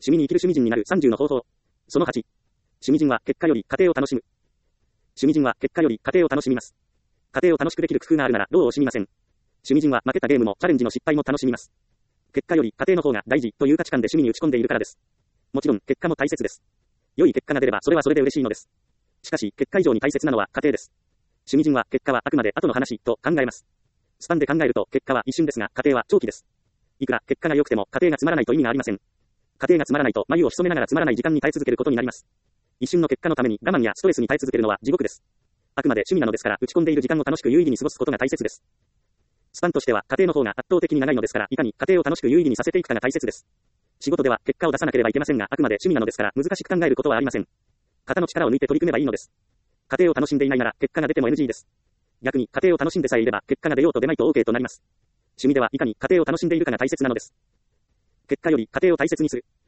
趣味に生きる趣味人になる30の方法。その8。趣味人は結果より過程を楽しむ。趣味人は結果より過程を楽しみます。過程を楽しくできる工夫があるならどう惜しみません。趣味人は負けたゲームもチャレンジの失敗も楽しみます。結果より過程の方が大事という価値観で趣味に打ち込んでいるからです。もちろん結果も大切です。良い結果が出ればそれはそれで嬉しいのです。しかし結果以上に大切なのは過程です。趣味人は結果はあくまで後の話と考えます。スパンで考えると結果は一瞬ですが過程は長期です。いくら結果が良くても過程がつまらないと意味がありません。過程がつまらないと眉を潜めながらつまらない時間に耐え続けることになります。一瞬の結果のために我慢やストレスに耐え続けるのは地獄です。あくまで趣味なのですから打ち込んでいる時間を楽しく有意義に過ごすことが大切です。スパンとしては過程の方が圧倒的に長いのですからいかに過程を楽しく有意義にさせていくかが大切です。仕事では結果を出さなければいけませんがあくまで趣味なのですから難しく考えることはありません。肩の力を抜いて取り組めばいいのです。過程を楽しんでいないなら結果が出ても NG です。逆に過程を楽しんでさえいれば結果が出ようと出まいと OK となります。趣味ではいかに過程を楽しんでいるかが大切なのです。結果より過程を大切にする。